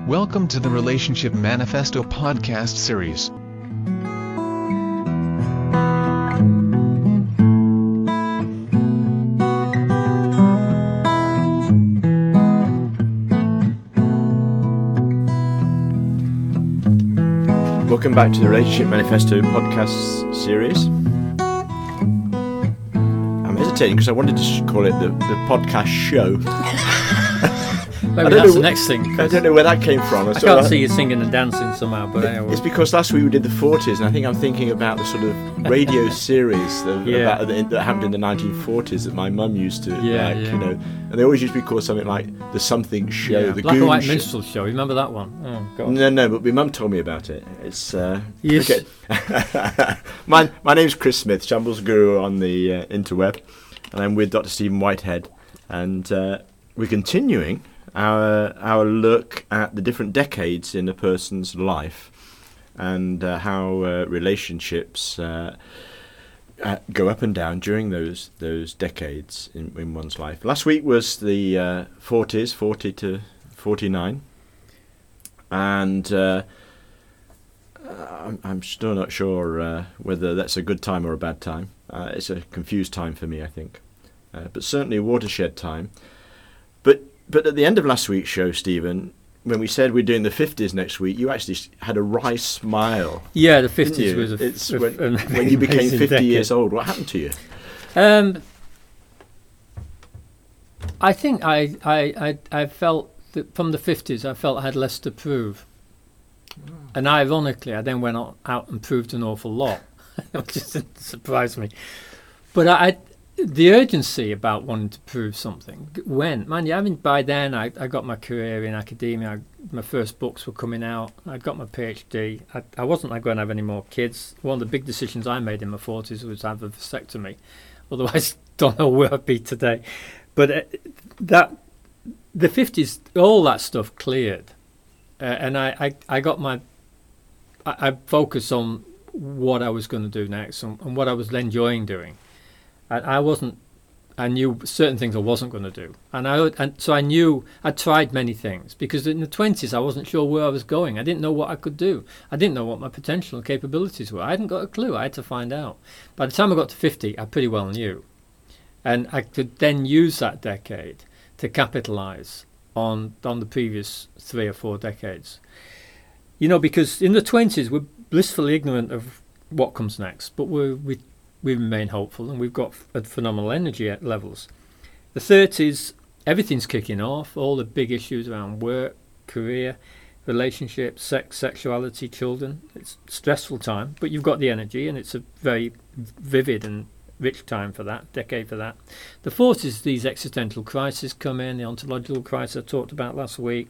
Welcome to the Relationship Manifesto podcast series. Welcome back to the Relationship Manifesto podcast series. I'm hesitating because I wanted to call it the podcast show. Maybe that's the next thing. I don't know where that came from. I can't see you singing and dancing somehow, but anyway. It's because last week we did the 40s, and I think I'm thinking about the sort of radio series that happened in the 1940s that my mum used to like, you know, and they always used to be called something like the Something Show, the Black Goon and White Show. Minstrel Show. Remember that one? Oh, God. No, but my mum told me about it. It's yes. Okay. My name's Chris Smith, Shambles Guru on the interweb, and I'm with Dr. Stephen Whitehead, and we're continuing our look at the different decades in a person's life and how relationships go up and down during those decades in one's life. Last week was the 40s, 40 to 49, and I'm still not sure whether that's a good time or a bad time. It's a confused time for me, I think, but certainly a watershed time. But at the end of last week's show, Stephen, when we said we're doing the 50s next week, you actually had a wry smile. Yeah, the 50s was when you became 50 decade. years old. What happened to you? I think I felt that from the 50s, I felt I had less to prove. Oh. And ironically, I then went out and proved an awful lot, which just surprised me. But the urgency about wanting to prove something by then I got my career in academia. My first books were coming out. I'd got my PhD. I wasn't going to have any more kids. One of the big decisions I made in my 40s was to have a vasectomy. Otherwise, don't know where I'd be today. But the 50s, all that stuff cleared. And I focused on what I was going to do next and what I was enjoying doing. I knew certain things I wasn't going to do. And so I knew I'd tried many things, because in the 20s I wasn't sure where I was going. I didn't know what I could do. I didn't know what my potential and capabilities were. I hadn't got a clue. I had to find out. By the time I got to 50, I pretty well knew. And I could then use that decade to capitalise on the previous 3 or 4 decades. You know, because in the 20s we're blissfully ignorant of what comes next, but we remain hopeful, and we've got phenomenal energy levels. The 30s, everything's kicking off. All the big issues around work, career, relationships, sex, sexuality, children. It's a stressful time, but you've got the energy, and it's a very vivid and rich time for that, decade for that. The 40s, these existential crises come in, the ontological crisis I talked about last week.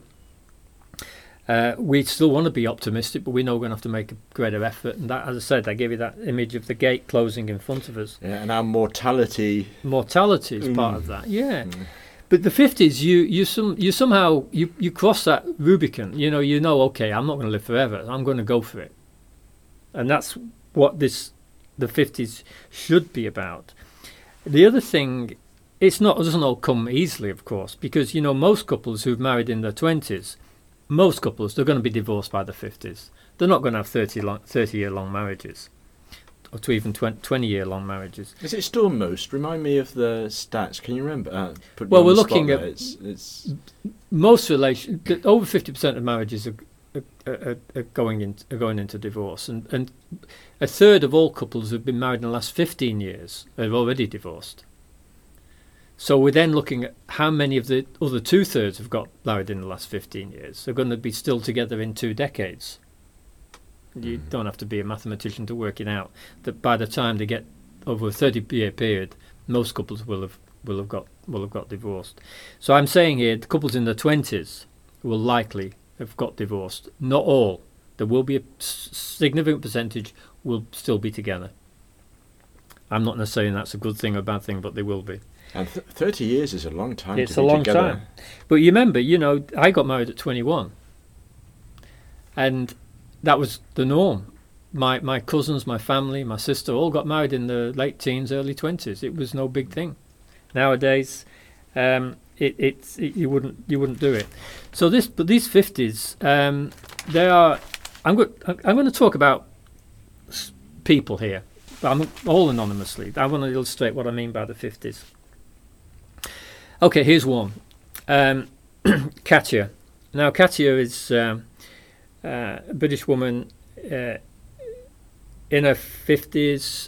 We still want to be optimistic, but we know we're going to have to make a greater effort. And that, as I said, I gave you that image of the gate closing in front of us. Yeah, and our mortality is part of that. Yeah, but the 50s, you somehow cross that Rubicon. You know. Okay, I'm not going to live forever. I'm going to go for it, and that's what the 50s should be about. The other thing, it doesn't all come easily, of course, because most couples who've married in their 20s. Most couples, they're going to be divorced by the 50s. They're not going to have 30-year-long marriages, or to even 20-year-long marriages. Is it still most? Remind me of the stats. Can you remember? Well, we're looking at most relations. Over 50% of marriages are going into divorce, and a third of all couples who've been married in the last 15 years are already divorced. So we're then looking at how many of the other 2/3 have got married in the last 15 years. They're going to be still together in 2 decades. You don't have to be a mathematician to work it out that by the time they get over a 30-year period, most couples will have got divorced. So I'm saying here, the couples in their 20s will likely have got divorced. Not all. There will be a significant percentage will still be together. I'm not necessarily saying that's a good thing or a bad thing, but they will be. And 30 years is a long time to be together. It's a long time. But you remember, I got married at 21. And that was the norm. My cousins, my family, my sister all got married in the late teens, early 20s. It was no big thing. Nowadays, you wouldn't do it. So these 50s, they are. I'm going to talk about people here, but I'm all anonymously. I want to illustrate what I mean by the 50s. Okay, here's one. Katia. Now, Katia is a British woman in her 50s,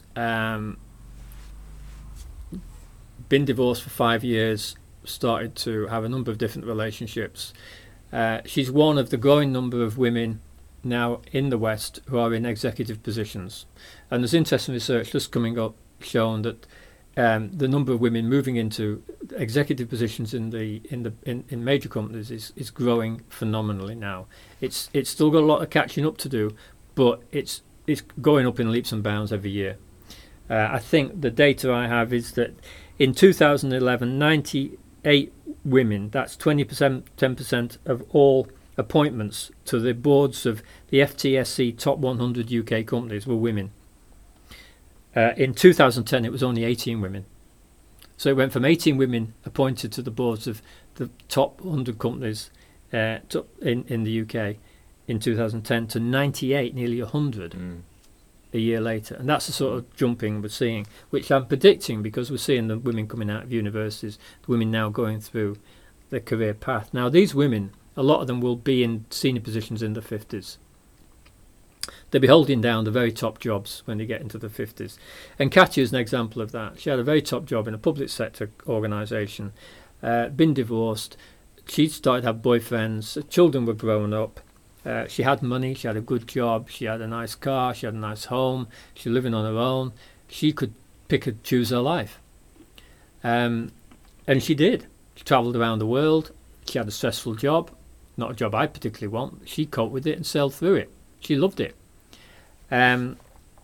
been divorced for 5 years, started to have a number of different relationships. She's one of the growing number of women now in the West who are in executive positions. And there's interesting research just coming up showing that the number of women moving into executive positions in major companies is growing phenomenally now. It's still got a lot of catching up to do, but it's going up in leaps and bounds every year. I think the data I have is that in 2011, 98 women, that's 10% of all appointments to the boards of the FTSE top 100 UK companies were women. In 2010, it was only 18 women. So it went from 18 women appointed to the boards of the top 100 companies in the UK in 2010 to 98, nearly 100 a year later. And that's the sort of jumping we're seeing, which I'm predicting because we're seeing the women coming out of universities, the women now going through their career path. Now, these women, a lot of them will be in senior positions in the 50s. They'll be holding down the very top jobs when they get into the 50s. And Katia is an example of that. She had a very top job in a public sector organisation, been divorced. She started to have boyfriends. Children were growing up. She had money. She had a good job. She had a nice car. She had a nice home. She was living on her own. She could pick and choose her life. And she did. She travelled around the world. She had a stressful job. Not a job I particularly want. She coped with it and sailed through it. She loved it. And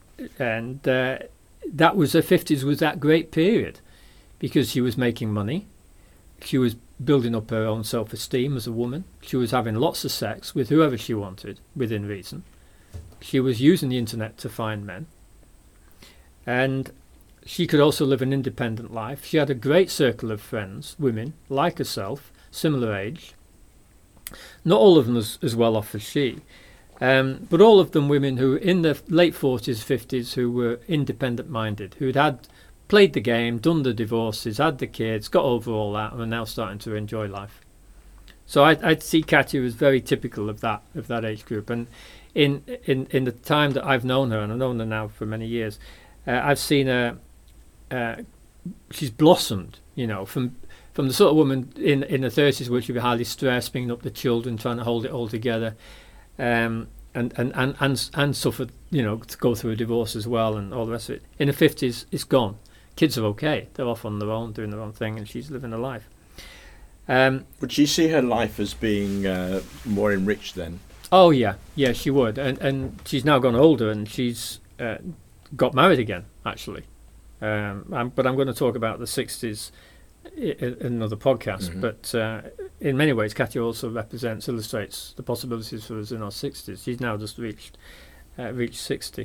that was her 50s, was that great period because she was making money. She was building up her own self-esteem as a woman. She was having lots of sex with whoever she wanted, within reason. She was using the internet to find men. And she could also live an independent life. She had a great circle of friends, women like herself, similar age. Not all of them as well off as she. But all of them women who in their late 40s, 50s, who were independent-minded, who'd had played the game, done the divorces, had the kids, got over all that, and were now starting to enjoy life. So I'd see Katia as very typical of that age group. And in the time that I've known her, and I've known her now for many years, I've seen her. She's blossomed, from the sort of woman in her 30s, where she'd be highly stressed, bringing up the children, trying to hold it all together. And suffered, to go through a divorce as well and all the rest of it. In the 50s, it's gone. Kids are okay. They're off on their own, doing their own thing, and she's living her life. Would she see her life as being more enriched then? Oh, yeah, she would. And she's now gone older, and she's got married again, actually. But I'm going to talk about the 60s in another podcast. Mm-hmm. But in many ways, Katia also illustrates the possibilities for us in our 60s. She's now just reached 60.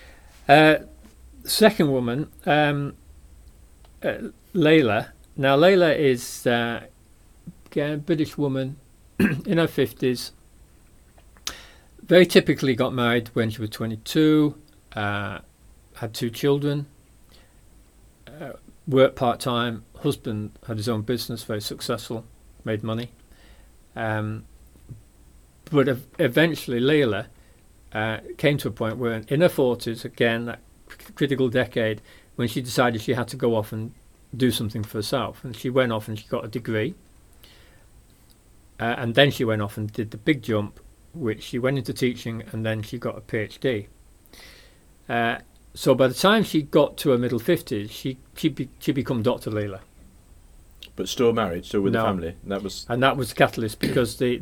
Second woman, Layla. Now, Layla is a British woman in her 50s. Very typically got married when she was 22, had 2 children, worked part-time. Husband had his own business, very successful, made money. But eventually Layla came to a point where in her 40s, again, that critical decade, when she decided she had to go off and do something for herself. And she went off and she got a degree. And then she went off and did the big jump, which she went into teaching, and then she got a PhD. So by the time she got to her middle 50s, she become Dr. Layla. But still married, still with the family. That was the catalyst, because the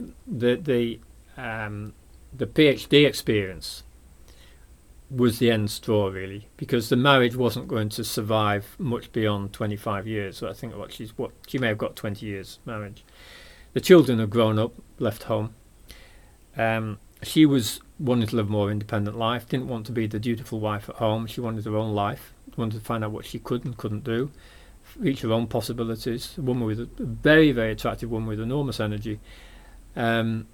PhD experience was the end straw, really, because the marriage wasn't going to survive much beyond 25 years. So I think she may have got 20 years marriage. The children had grown up, left home. She was wanting to live a more independent life, didn't want to be the dutiful wife at home. She wanted her own life, wanted to find out what she could and couldn't do. reach her own possibilities. A woman with a very, very attractive woman with enormous energy, and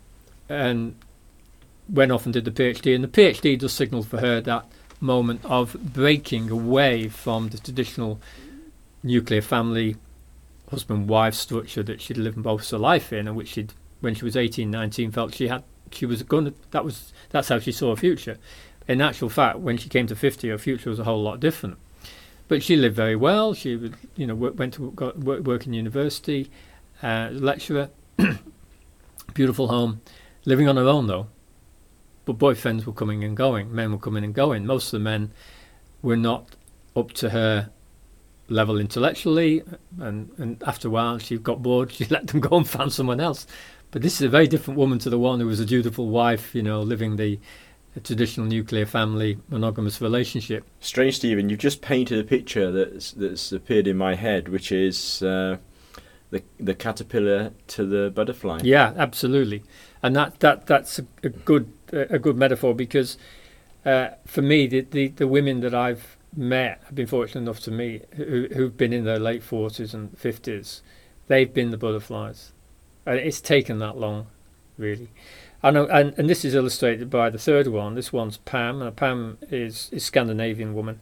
went off and did the PhD. And the PhD just signalled for her that moment of breaking away from the traditional nuclear family husband-wife structure that she'd lived most of her life in, and which she'd, when she was 18, 19, felt she was going to, that's how she saw a future. In actual fact, when she came to 50, her future was a whole lot different. But she lived very well. She would, went to work in university, lecturer, beautiful home, living on her own though. But boyfriends were coming and going, men were coming and going. Most of the men were not up to her level intellectually, and after a while she got bored, she let them go and found someone else. But this is a very different woman to the one who was a dutiful wife, living the traditional nuclear family monogamous relationship. Strange, Stephen, you've just painted a picture that's appeared in my head, which is the caterpillar to the butterfly. Yeah, absolutely, and that's a good metaphor, because for me the women that I've met, have been fortunate enough to meet, who've been in their late 40s and 50s, they've been the butterflies. And it's taken that long, really. I know, and this is illustrated by the third one. This one's Pam. Pam is a Scandinavian woman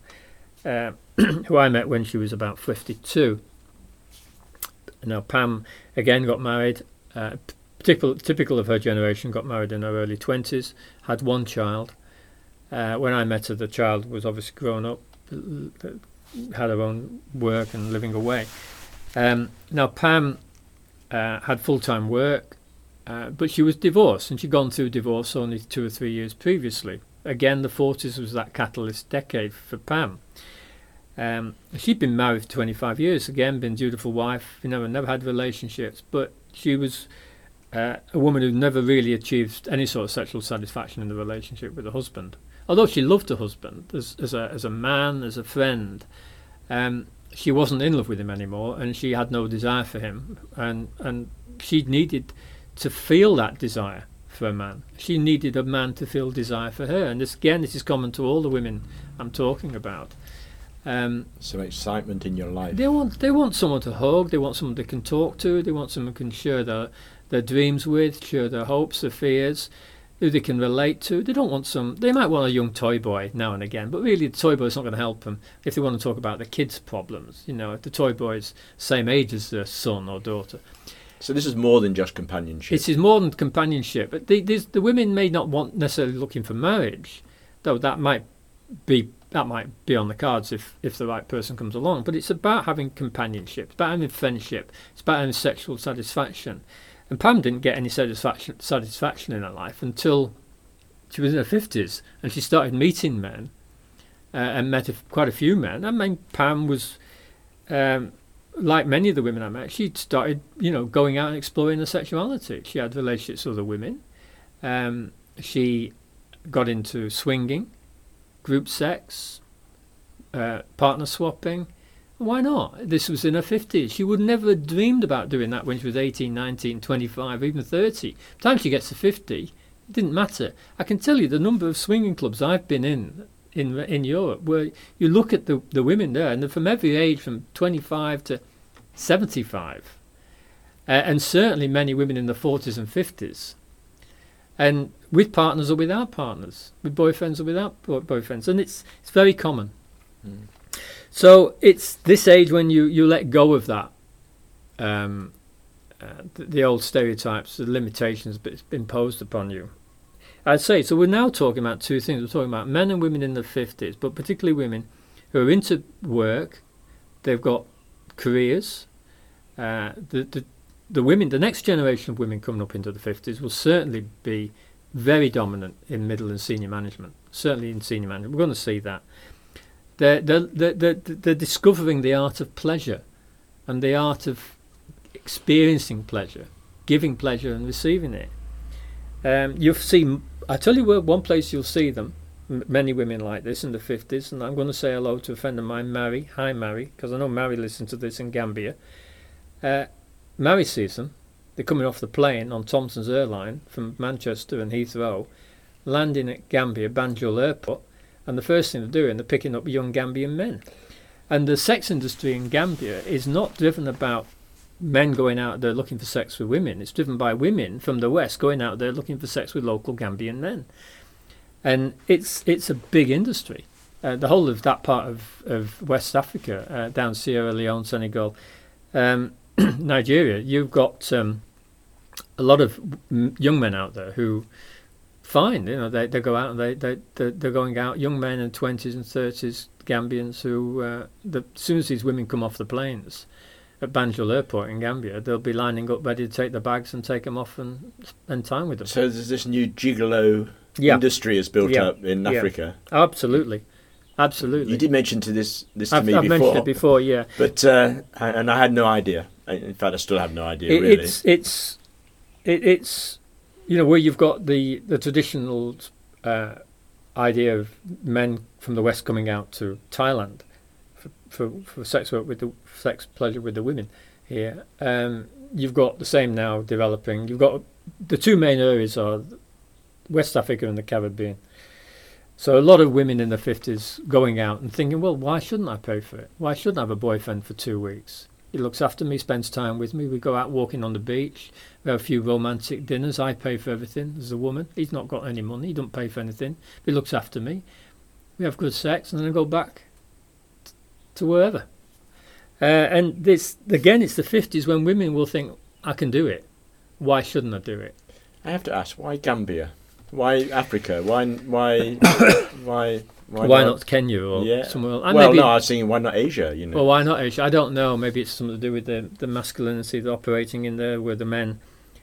who I met when she was about 52. Now Pam again got married, typical of her generation, got married in her early 20s, had one child. When I met her, the child was obviously grown up, had her own work and living away. Now Pam had full-time work, but she was divorced, and she'd gone through divorce only 2 or 3 years previously. Again, the 40s was that catalyst decade for Pam. She'd been married for 25 years, again, been a dutiful wife, never had relationships, but she was a woman who never really achieved any sort of sexual satisfaction in the relationship with her husband. Although she loved her husband as a man, as a friend, she wasn't in love with him anymore, and she had no desire for him, and she needed to feel that desire for a man. She needed a man to feel desire for her, and this is common to all the women I'm talking about. Some excitement in your life. They want someone to hug. They want someone they can talk to. They want someone who can share their dreams with, share their hopes, their fears, who they can relate to. They don't want they might want a young toy boy now and again, but really the toy boy is not going to help them if they want to talk about the kids' problems. If the toy boy is same age as their son or daughter. So this is more than just companionship. It is more than companionship. But the women may not want necessarily looking for marriage, though that might be on the cards if the right person comes along. But it's about having companionship, it's about having friendship, it's about having sexual satisfaction. And Pam didn't get any satisfaction in her life until she was in her 50s, and she started meeting men and met quite a few men. I mean, Pam was, like many of the women I met, she started, going out and exploring her sexuality. She had relationships with other women. She got into swinging, group sex, partner swapping. Why not? This was in her 50s. She would never have dreamed about doing that when she was 18, 19, 25, even 30. By the time she gets to 50, it didn't matter. I can tell you the number of swinging clubs I've been in Europe, where you look at the women there, and they're from every age, from 25 to 75. And certainly many women in the 40s and 50s. And with partners or without partners, with boyfriends or without boyfriends. And it's very common. Mm. So it's this age when you let go of that, the old stereotypes, the limitations imposed upon you. I'd say, so we're now talking about two things. We're talking about men and women in their 50s, but particularly women who are into work, they've got careers. The women, the next generation of women coming up into the 50s will certainly be very dominant in middle and senior management, certainly in senior management. We're going to see that. They're discovering the art of pleasure and the art of experiencing pleasure, giving pleasure and receiving it. You'll see, I tell you where, one place you'll see them, many women like this in the 50s, and I'm going to say hello to a friend of mine, Mary. Hi, Mary, because I know Mary listens to this in Gambia. Mary sees them. They're coming off the plane on Thomson's Airline from Manchester and Heathrow, landing at Gambia, Banjul Airport, and the first thing they're doing, they're picking up young Gambian men. And the sex industry in Gambia is not driven about men going out there looking for sex with women. It's driven by women from the West going out there looking for sex with local Gambian men. And it's a big industry. The whole of that part of West Africa, down Sierra Leone, Senegal, Nigeria, you've got a lot of young men out there who, fine, they go out and they're going out, young men in 20s and 30s, Gambians who, as soon as these women come off the planes at Banjul Airport in Gambia, they'll be lining up ready to take their bags and take them off and spend time with them. So there's this new gigolo industry has built up in Africa. Absolutely. You did mention this to me before. I've mentioned it before, yeah. But and I had no idea. In fact, I still have no idea. Really, it's where you've got the traditional idea of men from the West coming out to Thailand for sex work with the sex pleasure with the women here. You've got the same now developing. You've got the two main areas are West Africa and the Caribbean. So a lot of women in the 50s going out and thinking, well, why shouldn't I pay for it? Why shouldn't I have a boyfriend for 2 weeks? He looks after me, spends time with me. We go out walking on the beach. We have a few romantic dinners. I pay for everything as a woman. He's not got any money. He don't pay for anything. He looks after me. We have good sex and then I go back to wherever. And this, again, it's the 50s when women will think, I can do it. Why shouldn't I do it? I have to ask, why Gambia? Why Africa? Why not Kenya or somewhere else? Well, no, I was thinking, why not Asia? Well, why not Asia? I don't know. Maybe it's something to do with the masculinity that's operating in there, where the men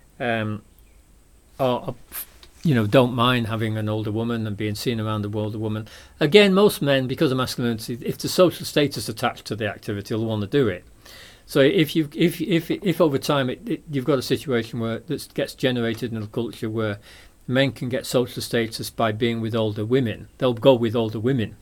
are, don't mind having an older woman and being seen around the older woman. Again, most men, because of masculinity, if the social status attached to the activity, will want to do it. So if over time you've got a situation where that gets generated in a culture where men can get social status by being with older women, they'll go with older women.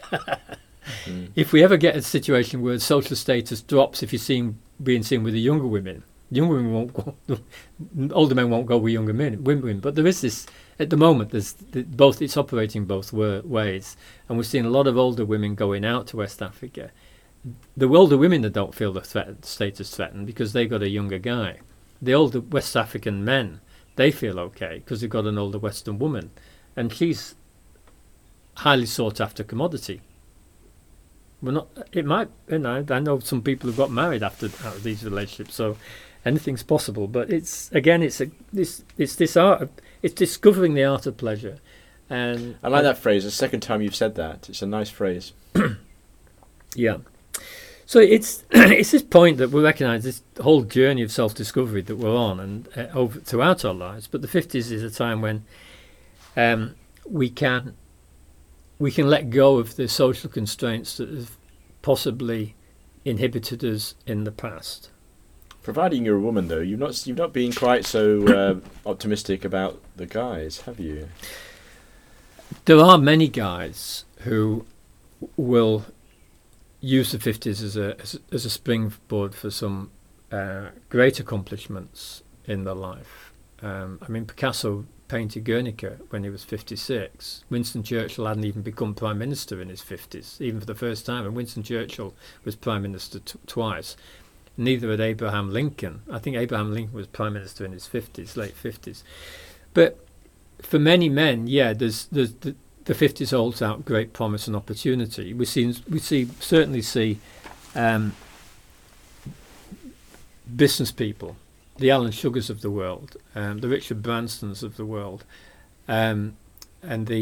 If we ever get a situation where social status drops if you're being seen with the younger women won't go, older men won't go with younger women. But there is this, at the moment, there's both, it's operating both ways. And we're seeing a lot of older women going out to West Africa. The older women that don't feel the status threatened because they got a younger guy. The older West African men, they feel okay because they've got an older Western woman, and she's highly sought after commodity. We're not. It might. I know some people have got married out of these relationships, so anything's possible. But it's this art. It's discovering the art of pleasure, and I like that phrase. The second time you've said that, it's a nice phrase. Yeah. So it's this point that we recognise this whole journey of self-discovery that we're on, and over throughout our lives. But the 50s is a time when we can let go of the social constraints that have possibly inhibited us in the past. Providing you're a woman, though, you've not been quite so optimistic about the guys, have you? There are many guys who will use the 50s as a springboard for some great accomplishments in their life. Picasso painted Guernica when he was 56. Winston Churchill hadn't even become Prime Minister in his 50s, even for the first time, and Winston Churchill was Prime Minister twice. Neither had Abraham Lincoln. I think Abraham Lincoln was Prime Minister in his 50s, late 50s. But for many men, there's the 50s holds out great promise and opportunity. We certainly see business people, the Alan Sugars of the world, the Richard Bransons of the world, and some of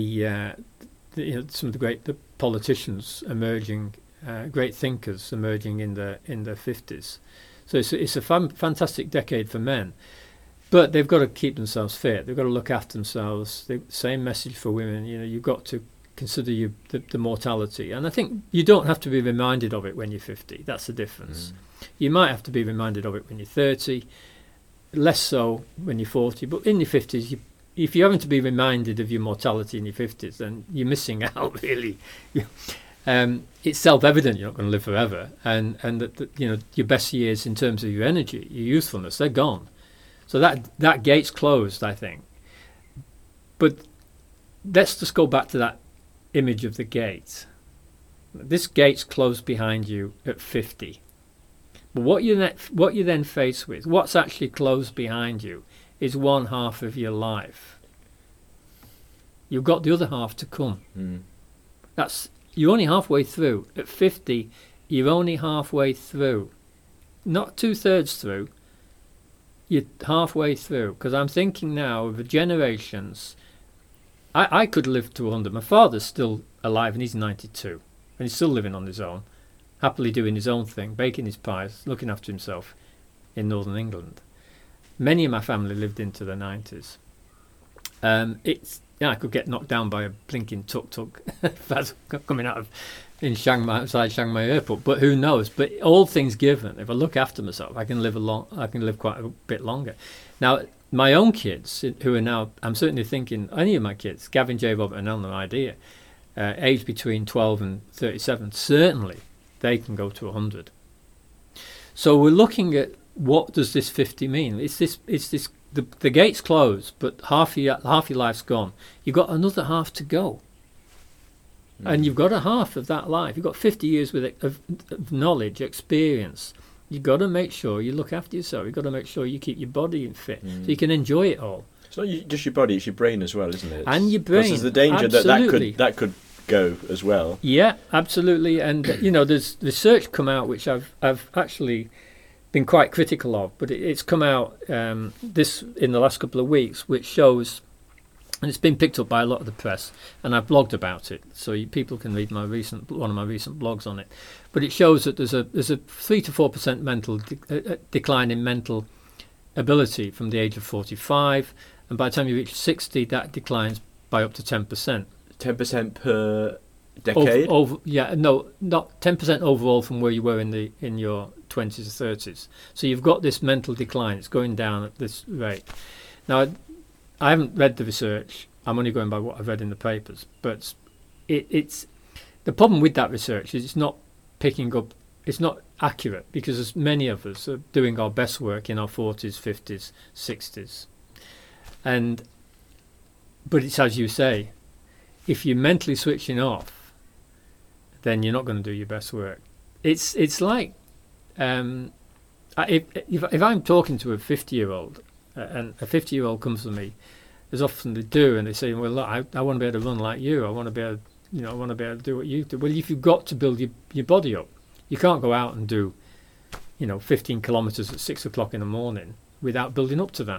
the politicians emerging, great thinkers emerging in the 50s. So it's a fantastic decade for men. But they've got to keep themselves fit. They've got to look after themselves. The same message for women. You've got to consider the mortality. And I think you don't have to be reminded of it when you're 50. That's the difference. You might have to be reminded of it when you're 30, less so when you're 40. But in your 50s, if you're having to be reminded of your mortality in your 50s, then you're missing out, really. It's self-evident you're not going to live forever. And that your best years in terms of your energy, your youthfulness, they're gone. So that gate's closed, I think. But let's just go back to that image of the gate. This gate's closed behind you at 50. But what you then face with, what's actually closed behind you, is one half of your life. You've got the other half to come. You're only halfway through. At 50, you're only halfway through. Not 2/3 through. You're halfway through. Because I'm thinking now of the generations. I could live to 100. My father's still alive and he's 92. And he's still living on his own. Happily doing his own thing, baking his pies, looking after himself in northern England. Many of my family lived into the 90s. I could get knocked down by a blinking tuk-tuk that's coming out of outside Chiang Mai Airport. But who knows? But all things given, if I look after myself, I can live quite a bit longer. Now, my own kids, who are now, I'm certainly thinking, any of my kids, Gavin, J, Robert and Eleanor, idea, aged between 12 and 37, certainly they can go to 100. So we're looking at what does this 50 mean? The gate's closed, but half your life's gone. You've got another half to go. And you've got a half of that life. You've got 50 years of knowledge, experience. You've got to make sure you look after yourself. You've got to make sure you keep your body fit so you can enjoy it all. It's not just your body, it's your brain as well, isn't it? And your brain. Because there's the danger that could go as well. Yeah, absolutely. And, there's research come out which I've actually been quite critical of, but it's come out in the last couple of weeks, which shows, and it's been picked up by a lot of the press, and I've blogged about it, so people can read one of my recent blogs on it. But it shows that there's a 3 to 4% mental decline in mental ability from the age of 45, and by the time you reach 60, that declines by up to 10%. 10% per decade? Not 10% overall from where you were in your 20s or 30s. So you've got this mental decline. It's going down at this rate. Now, I haven't read the research. I'm only going by what I've read in the papers. But it's the problem with that research is it's not picking up. It's not accurate because as many of us are doing our best work in our 40s, 50s, 60s. But it's as you say, if you're mentally switching off, then you're not going to do your best work. It's like if I'm talking to a 50-year-old and a 50-year-old comes to me, as often they do, and they say, "Well, look, I want to be able to run like you. I want to be able, to do what you do." Well, if you've got to build your body up, you can't go out and do, 15 kilometres at 6 o'clock in the morning without building up to that.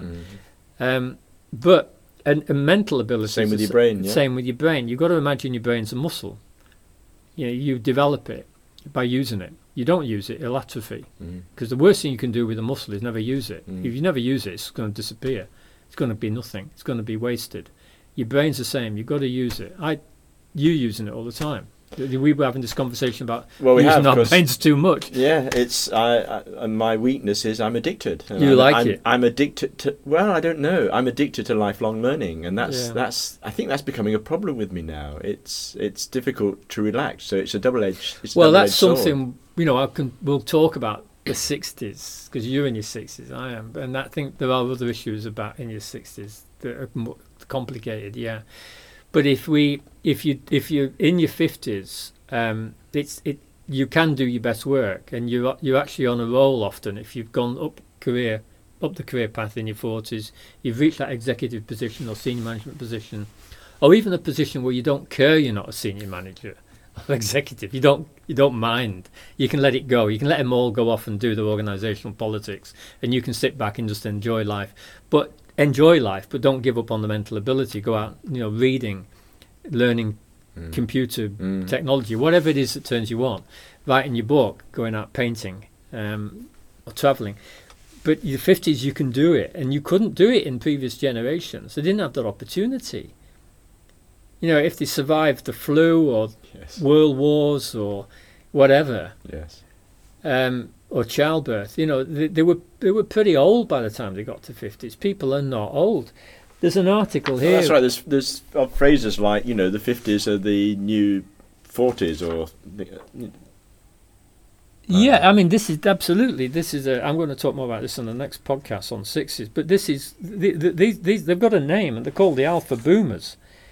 But a mental ability. Same with your brain. Yeah? Same with your brain. You've got to imagine your brain's a muscle. You develop it by using it. You don't use it, it'll atrophy. Because the worst thing you can do with a muscle is never use it. If you never use it, it's going to disappear. It's going to be nothing. It's going to be wasted. Your brain's the same. You've got to use it. You're using it all the time. We were having this conversation about using our brains too much. Yeah, it's my weakness is I'm addicted. And I'm addicted to. Well, I don't know. I'm addicted to lifelong learning, and that's. I think that's becoming a problem with me now. It's difficult to relax. So it's a double-edged. Well, that's something we'll talk about the 60s because you're in your 60s. I am, and I think there are other issues about in your 60s that are more complicated. Yeah. But if you're in your 50s, you can do your best work, and you're actually on a roll often. If you've gone up the career path in your 40s, you've reached that executive position or senior management position, or even a position where you don't care you're not a senior manager or executive. You don't mind. You can let it go. You can let them all go off and do their organisational politics, and you can sit back and just enjoy life. But don't give up on the mental ability. Go out, reading, learning computer technology, whatever it is that turns you on. Writing your book, going out painting, or travelling. But your 50s, you can do it, and you couldn't do it in previous generations. They didn't have that opportunity. If they survived the flu or world wars or whatever. Yes. Or childbirth, they were pretty old by the time they got to 50s. People are not old. There's an article here. That's right. There's phrases like the 50s are the new 40s or. Yeah, I mean this is I'm going to talk more about this on the next podcast on 60s. But this is these they've got a name and they're called the Alpha Boomers,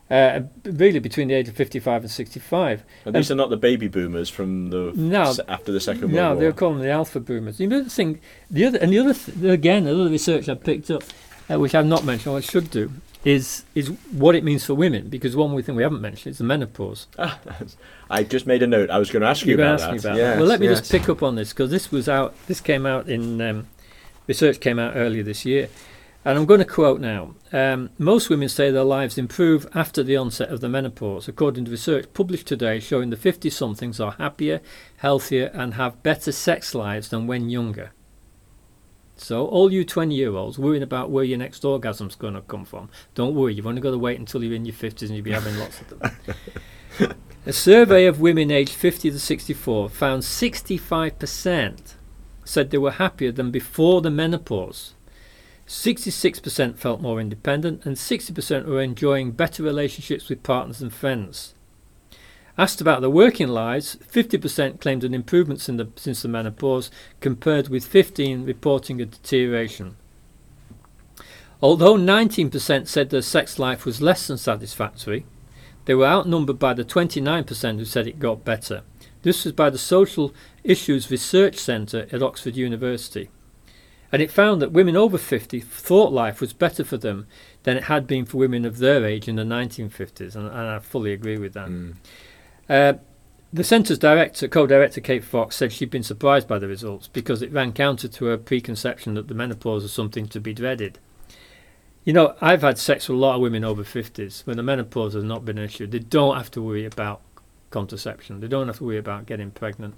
really between the age of 55 and 65. And these are not the baby boomers from after the Second World War. No, they're calling them the alpha boomers. You know the thing, another research I picked up, which I've not mentioned, or I should do, is what it means for women, because one thing we haven't mentioned is the menopause. I just made a note. I was going to ask you about that. Yes, well, let me just pick up on this, because this came out in research came out earlier this year, and I'm going to quote now. Most women say their lives improve after the onset of the menopause, according to research published today showing the 50-somethings are happier, healthier, and have better sex lives than when younger. So all you 20-year-olds worrying about where your next orgasm's going to come from, don't worry, you've only got to wait until you're in your 50s and you'll be having lots of them. A survey of women aged 50 to 64 found 65% said they were happier than before the menopause. 66% felt more independent, and 60% were enjoying better relationships with partners and friends. Asked about their working lives, 50% claimed an improvement since the menopause, compared with 15% reporting a deterioration. Although 19% said their sex life was less than satisfactory, they were outnumbered by the 29% who said it got better. This was by the Social Issues Research Centre at Oxford University. And it found that women over 50 thought life was better for them than it had been for women of their age in the 1950s, and I fully agree with that. The centre's co-director Kate Fox said she'd been surprised by the results because it ran counter to her preconception that the menopause was something to be dreaded. You know, I've had sex with a lot of women over 50s when the menopause has not been an issue. They don't have to worry about contraception. They don't have to worry about getting pregnant.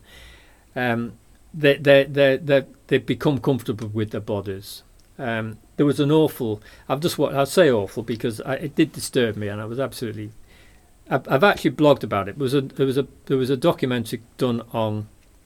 They become comfortable with their bodies. There was an awful. I'll say awful because it did disturb me, and I was absolutely. I've actually blogged about it. There was a documentary done on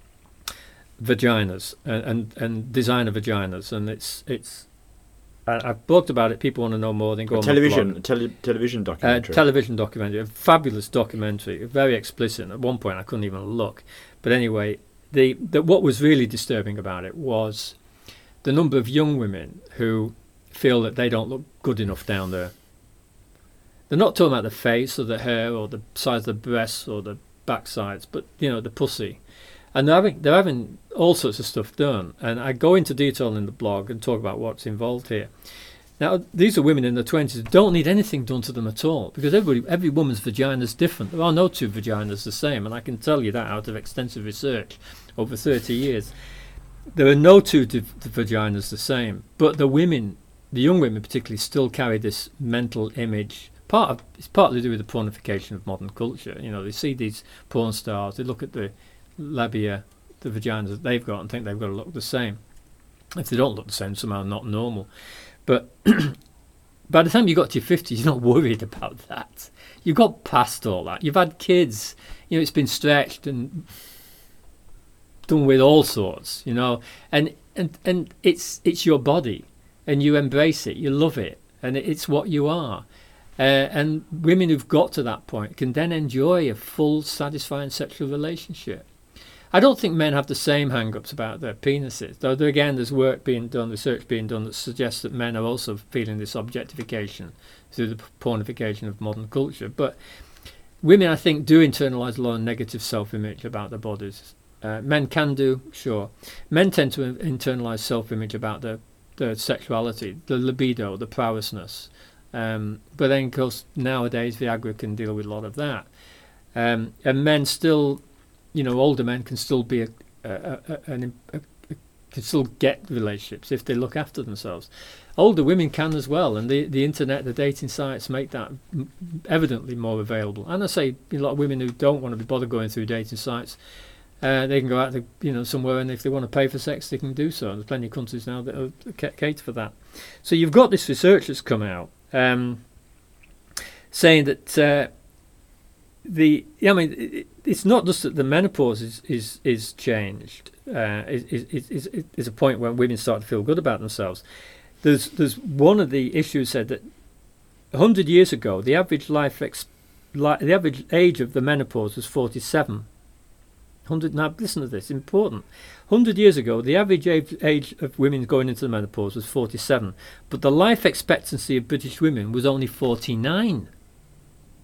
vaginas and design of vaginas, and it's. I've blogged about it. People want to know more. Then go on television documentary. Television documentary, a fabulous documentary, very explicit. At one point, I couldn't even look. But anyway, what was really disturbing about it was the number of young women who feel that they don't look good enough down there. They're not talking about the face or the hair or the size of the breasts or the backsides, but the pussy. And they're having all sorts of stuff done. And I go into detail in the blog and talk about what's involved here. Now, these are women in their 20s who don't need anything done to them at all, because every woman's vagina is different. There are no two vaginas the same, and I can tell you that out of extensive research over 30 years. There are no two vaginas the same, but the young women particularly, still carry this mental image. It's partly to do with the pornification of modern culture. They see these porn stars, they look at the labia, the vaginas that they've got, and think they've got to look the same. If they don't look the same, somehow not normal. But by the time you got to your 50s, you're not worried about that. You've got past all that. You've had kids. It's been stretched and done with all sorts. And it's your body, and you embrace it. You love it, and it's what you are. And women who've got to that point can then enjoy a full, satisfying sexual relationship. I don't think men have the same hang-ups about their penises, though again there's research being done that suggests that men are also feeling this objectification through the pornification of modern culture. But women, I think, do internalise a lot of negative self-image about their bodies. Men can do, sure. Men tend to internalise self-image about their sexuality, the libido, the prowessness. But then, of course, nowadays Viagra can deal with a lot of that. And men still... older men can still be can still get relationships if they look after themselves. Older women can as well, and the internet, the dating sites make that evidently more available. And I say a lot of women who don't want to be bothered going through dating sites, they can go out to somewhere, and if they want to pay for sex, they can do so. There's plenty of countries now that cater for that. So you've got this research that's come out saying that. It's not just that the menopause is changed. Is a point where women start to feel good about themselves. There's one of the issues said that 100 years ago the average the average age of the menopause was 47. Now listen to this, important. 100 years ago the average age of women going into the menopause was 47, but the life expectancy of British women was only 49.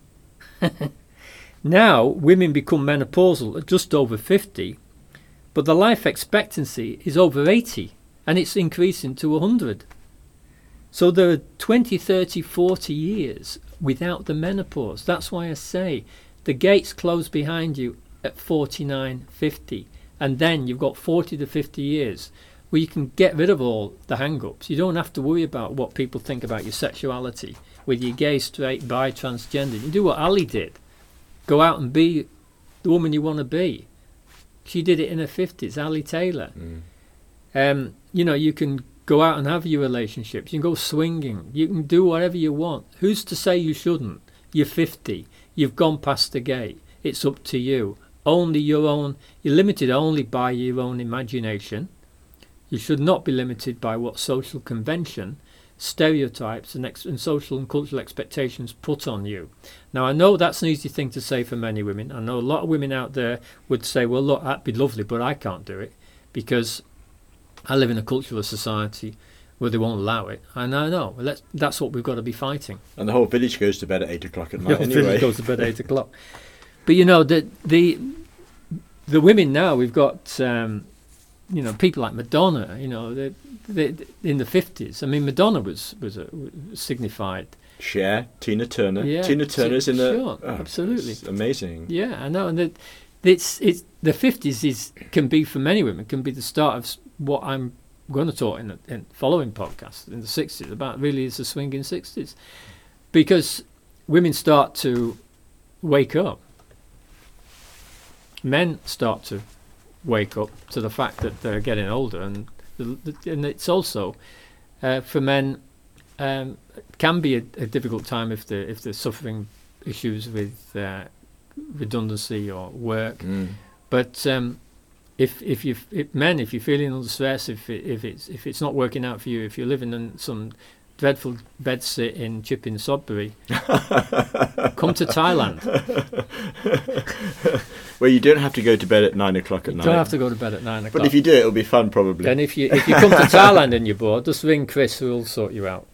Now, women become menopausal at just over 50, but the life expectancy is over 80, and it's increasing to 100. So there are 20, 30, 40 years without the menopause. That's why I say the gates close behind you at 49, 50, and then you've got 40 to 50 years where you can get rid of all the hang-ups. You don't have to worry about what people think about your sexuality, whether you're gay, straight, bi, transgender. You do what Ali did. Go out and be the woman you want to be. She did it in her 50s, Ali Taylor. You know, you can go out and have your relationships. You can go swinging. You can do whatever you want. Who's to say you shouldn't? You're 50. You've gone past the gate. It's up to you. Only your own. You're limited only by your own imagination. You should not be limited by what social convention, stereotypes and social and cultural expectations put on you. Now, I know that's an easy thing to say for many women. I know a lot of women out there would say, well, look, that'd be lovely, but I can't do it because I live in a cultural society where they won't allow it. And I know, that's what we've got to be fighting. And the whole village goes to bed at 8 o'clock at night The anyway. village goes to bed at 8 o'clock. But, you know, the women now, we've got... you know, people like Madonna, you know, they in the 50s. I mean, Madonna was signified. Cher, Tina Turner. Yeah, Tina Turner's in the... Sure, absolutely. It's amazing. Yeah, I know. And it's the 50s can be, for many women, can be the start of what I'm going to talk in the following podcast in the 60s about really is the swinging 60s. Because women start to wake up. Men start to wake up to the fact that they're getting older, and it's also for men can be a difficult time if they're suffering issues with redundancy or work. But if you're feeling under stress, if it's not working out for you, if you're living in some dreadful bedsit in Chipping Sodbury, come to Thailand. Where you don't have to go to bed at 9 o'clock at night. You don't have to go to bed at 9 o'clock. But if you do, it'll be fun probably. Then if you come to Thailand and you're bored, just ring Chris, who will sort you out.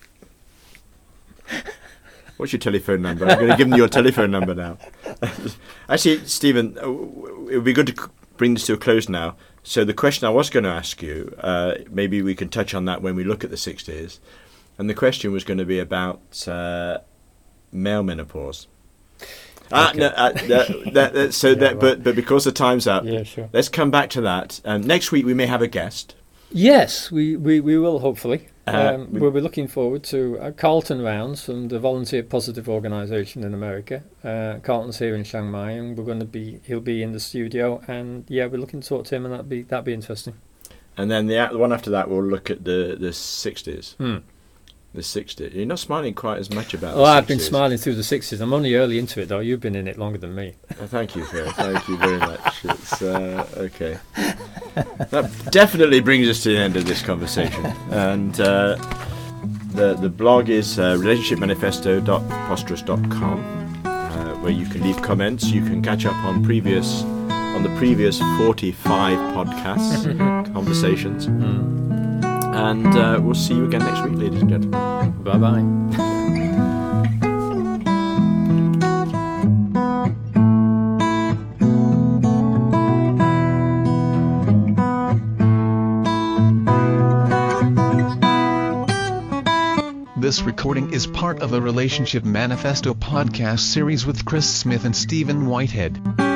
What's your telephone number? I'm going to give them your telephone number now. Actually, Stephen, it would be good to bring this to a close now. So the question I was going to ask you, maybe we can touch on that when we look at the 60s. And the question was going to be about male menopause. Okay. But because the time's up, Yeah, sure. let's come back to that. Next week we may have a guest. Yes, we will, hopefully. We- We'll be looking forward to Carlton Rounds from the Volunteer Positive Organisation in America. Carlton's here in Chiang Mai, and he'll be in the studio, and yeah, we're looking to talk to him, and that'd be interesting. And then the one after that, we'll look at the 60s. The 60s. You're not smiling quite as much about. Oh, the I've been 60s. smiling through the 60s. I'm only early into it, though. You've been in it longer than me. Thank you, Phil. Thank you very much. It's okay. That definitely brings us to the end of this conversation. And the blog is relationshipmanifesto.posterous.com, where you can leave comments. You can catch up on the previous 45 podcasts, conversations. And we'll see you again next week, ladies and gentlemen. Bye-bye. This recording is part of a Relationship Manifesto podcast series with Chris Smith and Stephen Whitehead.